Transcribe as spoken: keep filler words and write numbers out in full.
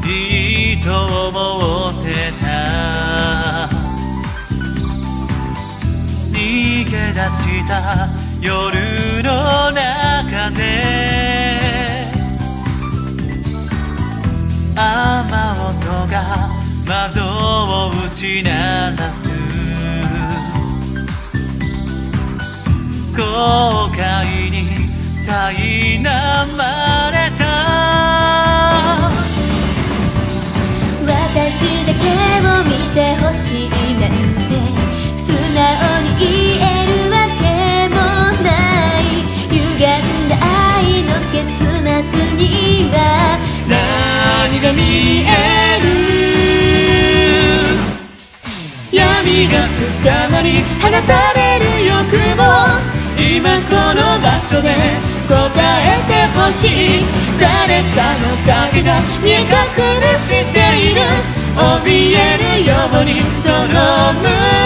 いいと思ってた。逃げ出した夜の中で雨音が窓を打ち鳴らす。後悔に苛まれた。 私だけを見てほしいなんて素直に言えるわけもない。歪んだ愛の結末には何が見える。闇が深まり放たれる欲望、今この場所で答えてほしい。誰かの影が見え隠れしている。怯えるようにその胸